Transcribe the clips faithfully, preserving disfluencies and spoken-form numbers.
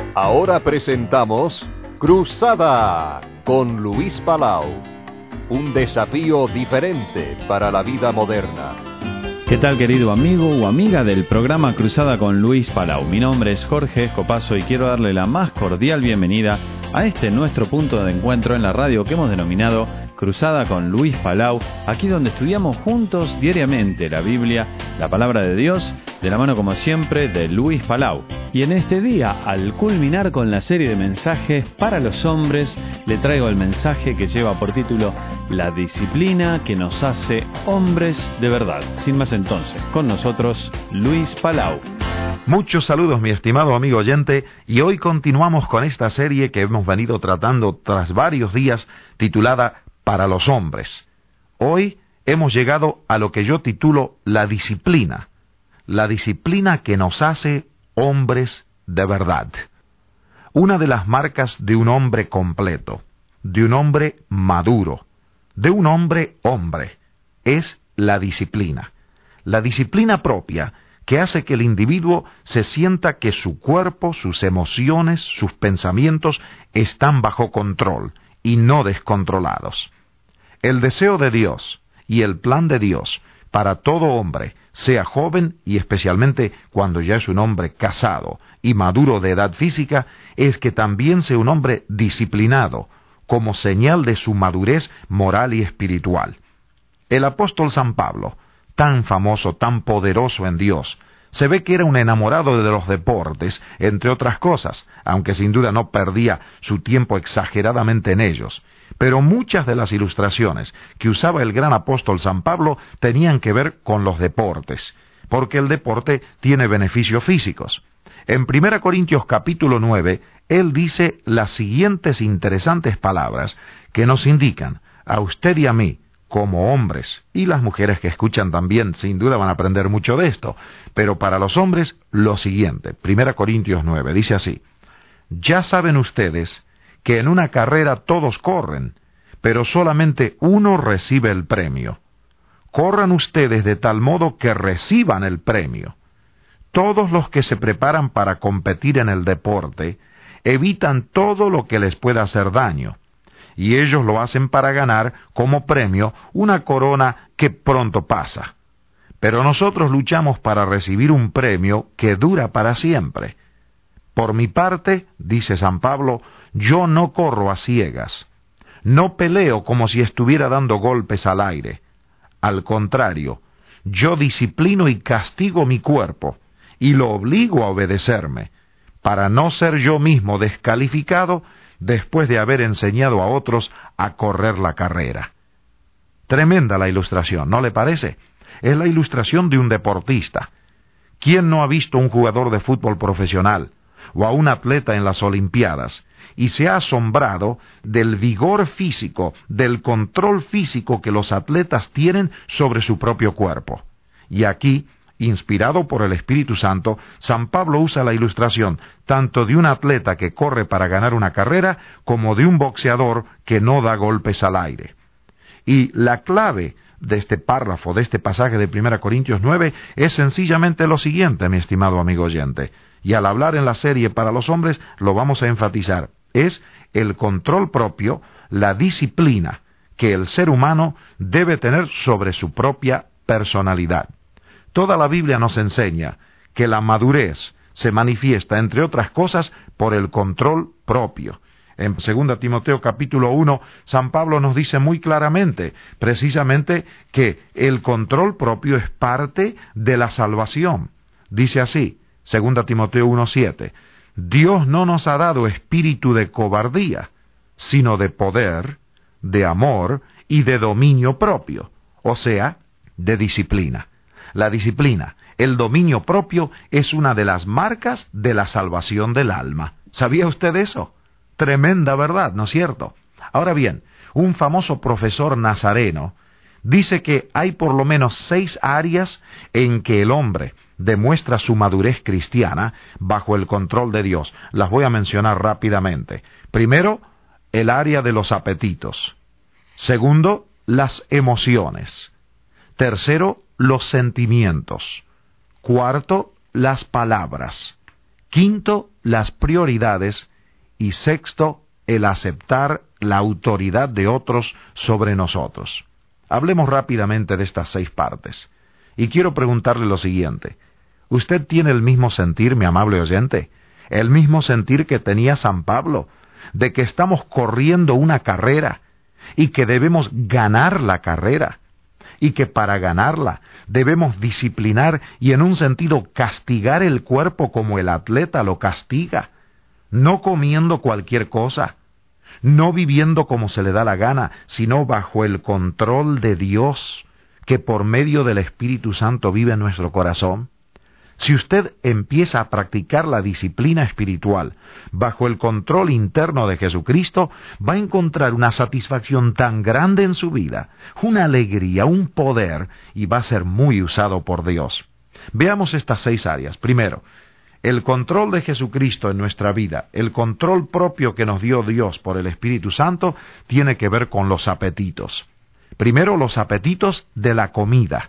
Ahora presentamos Cruzada con Luis Palau. Un desafío diferente para la vida moderna. ¿Qué tal, querido amigo o amiga del programa Cruzada con Luis Palau? Mi nombre es Jorge Escopazo y quiero darle la más cordial bienvenida a este nuestro punto de encuentro en la radio que hemos denominado Cruzada con Luis Palau, aquí donde estudiamos juntos diariamente la Biblia, la Palabra de Dios, de la mano como siempre de Luis Palau. Y en este día, al culminar con la serie de mensajes para los hombres, le traigo el mensaje que lleva por título La disciplina que nos hace hombres de verdad. Sin más entonces, con nosotros Luis Palau. Muchos saludos, mi estimado amigo oyente, y hoy continuamos con esta serie que hemos venido tratando tras varios días, titulada Para los hombres. Hoy hemos llegado a lo que yo titulo la disciplina, la disciplina que nos hace hombres de verdad. Una de las marcas de un hombre completo, de un hombre maduro, de un hombre hombre, es la disciplina. La disciplina propia que hace que el individuo se sienta que su cuerpo, sus emociones, sus pensamientos están bajo control y no descontrolados. El deseo de Dios y el plan de Dios para todo hombre, sea joven y especialmente cuando ya es un hombre casado y maduro de edad física, es que también sea un hombre disciplinado, como señal de su madurez moral y espiritual. El apóstol San Pablo, tan famoso, tan poderoso en Dios, se ve que era un enamorado de los deportes, entre otras cosas, aunque sin duda no perdía su tiempo exageradamente en ellos. Pero muchas de las ilustraciones que usaba el gran apóstol San Pablo tenían que ver con los deportes, porque el deporte tiene beneficios físicos. En primera Corintios capítulo nueve, él dice las siguientes interesantes palabras que nos indican, a usted y a mí, como hombres, y las mujeres que escuchan también sin duda van a aprender mucho de esto, pero para los hombres lo siguiente, primera Corintios nueve, dice así: ya saben ustedes que en una carrera todos corren, pero solamente uno recibe el premio. Corran ustedes de tal modo que reciban el premio. Todos los que se preparan para competir en el deporte evitan todo lo que les pueda hacer daño, y ellos lo hacen para ganar como premio una corona que pronto pasa. Pero nosotros luchamos para recibir un premio que dura para siempre. Por mi parte, dice San Pablo, yo no corro a ciegas. No peleo como si estuviera dando golpes al aire. Al contrario, yo disciplino y castigo mi cuerpo, y lo obligo a obedecerme, para no ser yo mismo descalificado después de haber enseñado a otros a correr la carrera. Tremenda la ilustración, ¿no le parece? Es la ilustración de un deportista. ¿Quién no ha visto un jugador de fútbol profesional o a un atleta en las Olimpiadas y se ha asombrado del vigor físico, del control físico que los atletas tienen sobre su propio cuerpo? Y aquí, inspirado por el Espíritu Santo, San Pablo usa la ilustración tanto de un atleta que corre para ganar una carrera como de un boxeador que no da golpes al aire. Y la clave de este párrafo, de este pasaje de primera Corintios nueve, es sencillamente lo siguiente, mi estimado amigo oyente. Y al hablar en la serie para los hombres, lo vamos a enfatizar. Es el control propio, la disciplina que el ser humano debe tener sobre su propia personalidad. Toda la Biblia nos enseña que la madurez se manifiesta, entre otras cosas, por el control propio. En segunda Timoteo capítulo uno, San Pablo nos dice muy claramente, precisamente, que el control propio es parte de la salvación. Dice así, segunda Timoteo uno siete, Dios no nos ha dado espíritu de cobardía, sino de poder, de amor y de dominio propio, o sea, de disciplina. La disciplina, el dominio propio, es una de las marcas de la salvación del alma. ¿Sabía usted eso? Tremenda verdad, ¿no es cierto? Ahora bien, un famoso profesor nazareno dice que hay por lo menos seis áreas en que el hombre demuestra su madurez cristiana bajo el control de Dios. Las voy a mencionar rápidamente. Primero, el área de los apetitos. Segundo, las emociones. Tercero, los sentimientos. Cuarto, las palabras. Quinto, las prioridades. Y sexto, el aceptar la autoridad de otros sobre nosotros. Hablemos rápidamente de estas seis partes. Y quiero preguntarle lo siguiente. ¿Usted tiene el mismo sentir, mi amable oyente? El mismo sentir que tenía San Pablo, de que estamos corriendo una carrera y que debemos ganar la carrera, y que para ganarla debemos disciplinar y en un sentido castigar el cuerpo como el atleta lo castiga, no comiendo cualquier cosa, no viviendo como se le da la gana, sino bajo el control de Dios, que por medio del Espíritu Santo vive en nuestro corazón? Si usted empieza a practicar la disciplina espiritual bajo el control interno de Jesucristo, va a encontrar una satisfacción tan grande en su vida, una alegría, un poder, y va a ser muy usado por Dios. Veamos estas seis áreas. Primero, el control de Jesucristo en nuestra vida, el control propio que nos dio Dios por el Espíritu Santo, tiene que ver con los apetitos. Primero, los apetitos de la comida.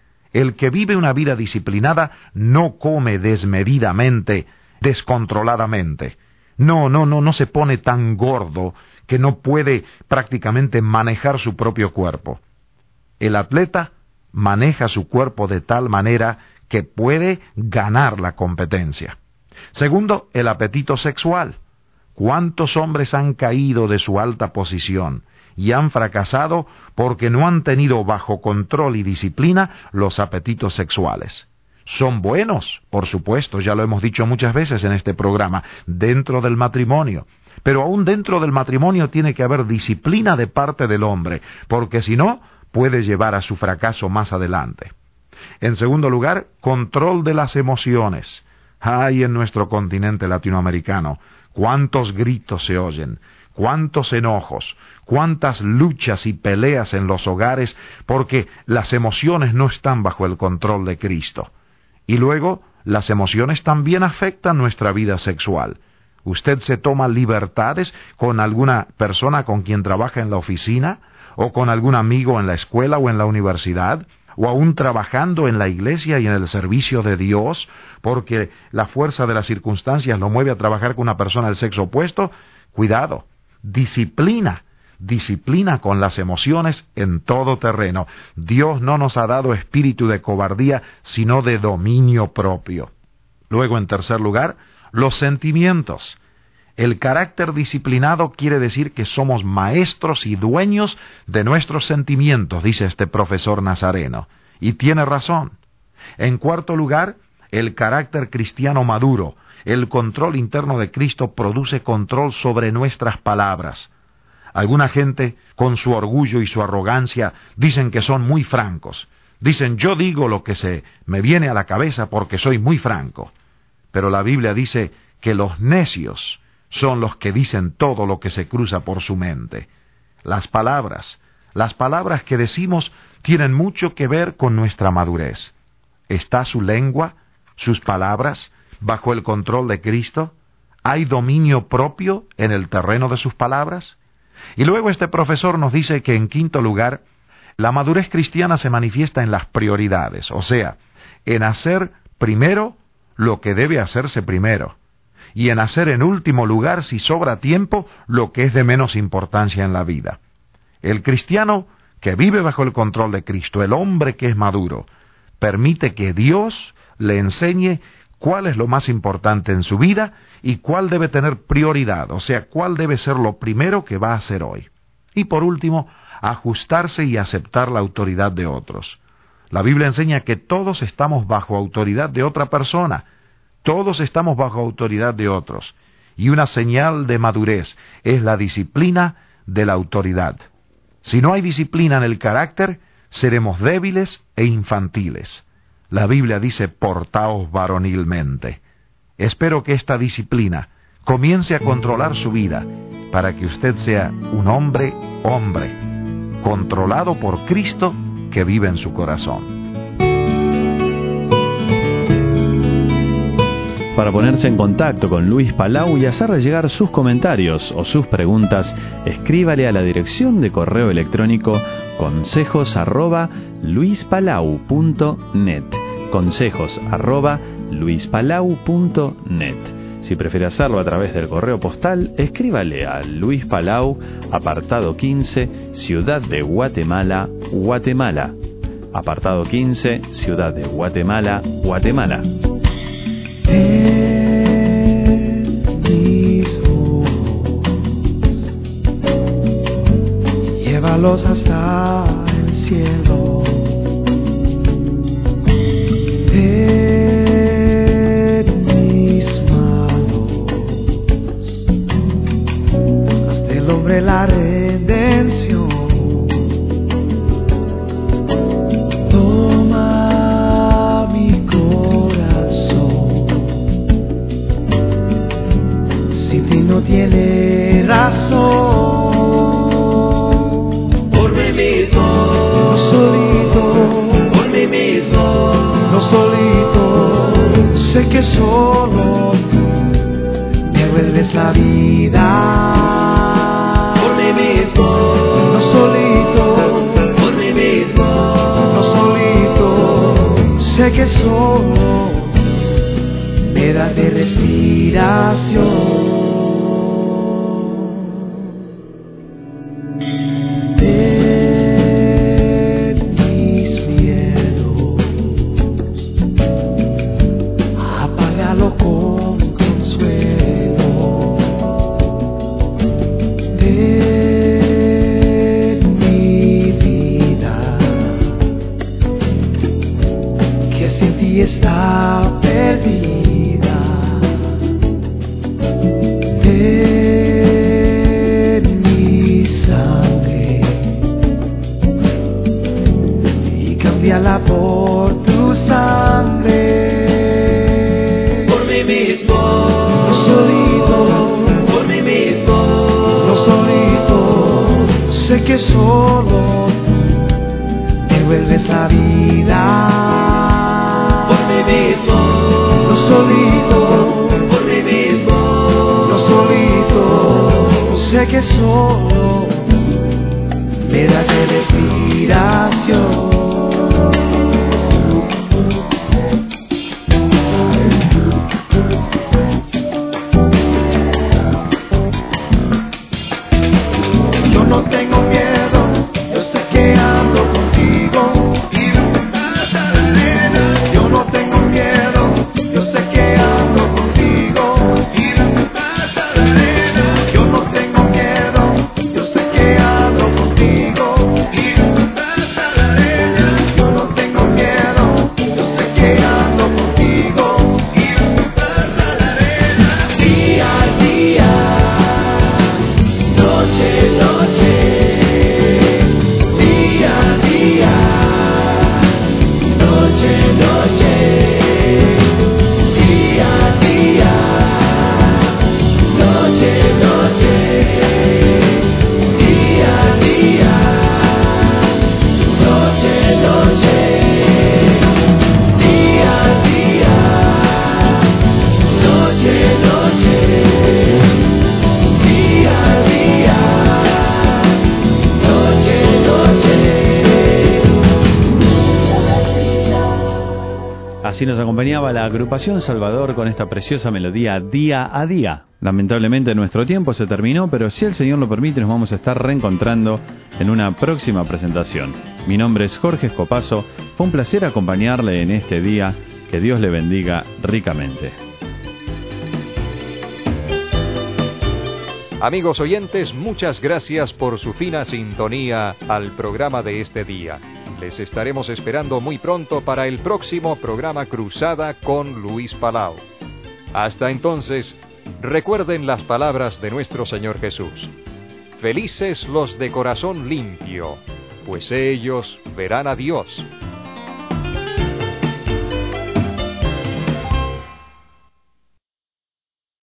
El que vive una vida disciplinada no come desmedidamente, descontroladamente. No, no, no, no se pone tan gordo que no puede prácticamente manejar su propio cuerpo. El atleta maneja su cuerpo de tal manera que puede ganar la competencia. Segundo, el apetito sexual. ¿Cuántos hombres han caído de su alta posición y han fracasado porque no han tenido bajo control y disciplina los apetitos sexuales? Son buenos, por supuesto, ya lo hemos dicho muchas veces en este programa, dentro del matrimonio. Pero aún dentro del matrimonio tiene que haber disciplina de parte del hombre, porque si no, puede llevar a su fracaso más adelante. En segundo lugar, control de las emociones. Hay en nuestro continente latinoamericano cuántos gritos se oyen, cuántos enojos, cuántas luchas y peleas en los hogares porque las emociones no están bajo el control de Cristo. Y luego, las emociones también afectan nuestra vida sexual. ¿Usted se toma libertades con alguna persona con quien trabaja en la oficina, o con algún amigo en la escuela o en la universidad, o aún trabajando en la iglesia y en el servicio de Dios, porque la fuerza de las circunstancias lo mueve a trabajar con una persona del sexo opuesto? Cuidado, disciplina, disciplina con las emociones en todo terreno. Dios no nos ha dado espíritu de cobardía, sino de dominio propio. Luego, en tercer lugar, los sentimientos. El carácter disciplinado quiere decir que somos maestros y dueños de nuestros sentimientos, dice este profesor nazareno. Y tiene razón. En cuarto lugar, el carácter cristiano maduro. El control interno de Cristo produce control sobre nuestras palabras. Alguna gente, con su orgullo y su arrogancia, dicen que son muy francos. Dicen, yo digo lo que se me viene a la cabeza porque soy muy franco. Pero la Biblia dice que los necios son los que dicen todo lo que se cruza por su mente. Las palabras, las palabras que decimos tienen mucho que ver con nuestra madurez. ¿Está su lengua, sus palabras, bajo el control de Cristo? ¿Hay dominio propio en el terreno de sus palabras? Y luego este profesor nos dice que en quinto lugar, la madurez cristiana se manifiesta en las prioridades, o sea, en hacer primero lo que debe hacerse primero, y en hacer en último lugar, si sobra tiempo, lo que es de menos importancia en la vida. El cristiano que vive bajo el control de Cristo, el hombre que es maduro, permite que Dios le enseñe cuál es lo más importante en su vida y cuál debe tener prioridad, o sea, cuál debe ser lo primero que va a hacer hoy. Y por último, ajustarse y aceptar la autoridad de otros. La Biblia enseña que todos estamos bajo autoridad de otra persona, todos estamos bajo autoridad de otros, y una señal de madurez es la disciplina de la autoridad. Si no hay disciplina en el carácter, seremos débiles e infantiles. La Biblia dice, portaos varonilmente. Espero que esta disciplina comience a controlar su vida, para que usted sea un hombre, hombre, controlado por Cristo que vive en su corazón. Para ponerse en contacto con Luis Palau y hacerle llegar sus comentarios o sus preguntas, escríbale a la dirección de correo electrónico consejos arroba luispalau punto net. Consejos arroba luis palau punto net. Si prefiere hacerlo a través del correo postal, escríbale a Luis Palau, apartado quince, Ciudad de Guatemala, Guatemala. Apartado quince, Ciudad de Guatemala, Guatemala. En mis ojos, llévalos hasta el cielo. En mis manos, hasta el hombre la redención. No tiene razón. Por mí mismo, no solito. Por mí mismo, no solito. Sé que solo me vuelves la vida. Por mí mismo, no solito. Por mí mismo, no solito. Sé que solo me das de respiración. Está perdida. En mi sangre y cámbiala por tu sangre. Por mí mismo, no solito. Por mí mismo, no solito. Sé que solo me vuelves la vida. No solito, por mí mismo, no solito. Sé que solo me da de respiración. Yo no tengo miedo, yo sé que ando contigo. Yo no tengo miedo, yo sé que ando contigo. Yo no tengo miedo, yo sé que ando contigo. Yo no tengo miedo, yo sé que ando contigo. Día a día, noche, noche. Día a día, noche, noche. Día a día, noche, noche. Día a día, noche, noche. Día a día, noche, noche. Día a día, noche, noche. Así nos acompañaba la agrupación Salvador con esta preciosa melodía Día a Día. Lamentablemente nuestro tiempo se terminó, pero si el Señor lo permite nos vamos a estar reencontrando en una próxima presentación. Mi nombre es Jorge Escopazo, fue un placer acompañarle en este día, que Dios le bendiga ricamente. Amigos oyentes, muchas gracias por su fina sintonía al programa de este día. Les estaremos esperando muy pronto para el próximo programa Cruzada con Luis Palau. Hasta entonces, recuerden las palabras de nuestro Señor Jesús. Felices los de corazón limpio, pues ellos verán a Dios.